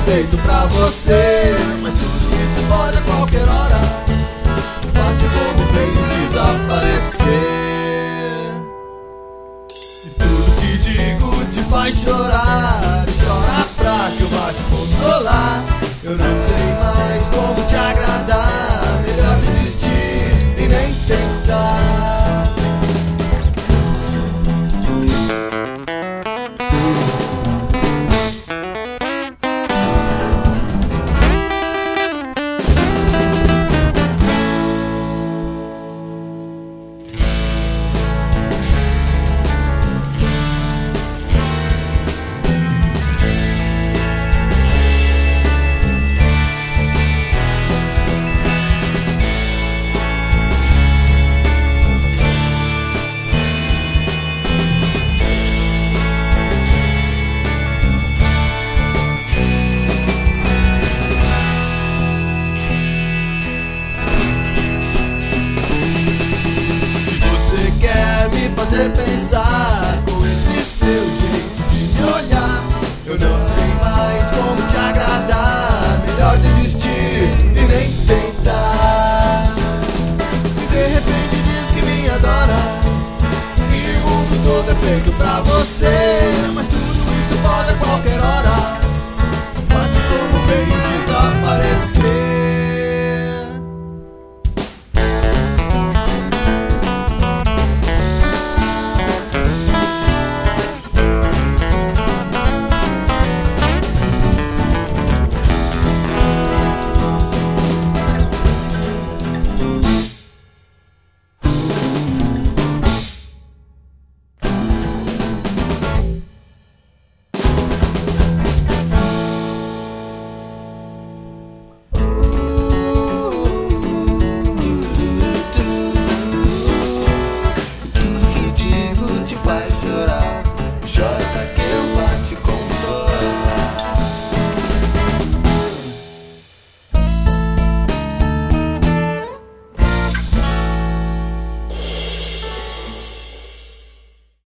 feito pra você. Mas tudo isso pode a qualquer hora, fácil como veio desaparecer. E tudo que digo te faz chorar, e chora pra que eu vá te consolar. Eu não sei mais como te agradar, melhor desistir e nem tentar. Fazer pensar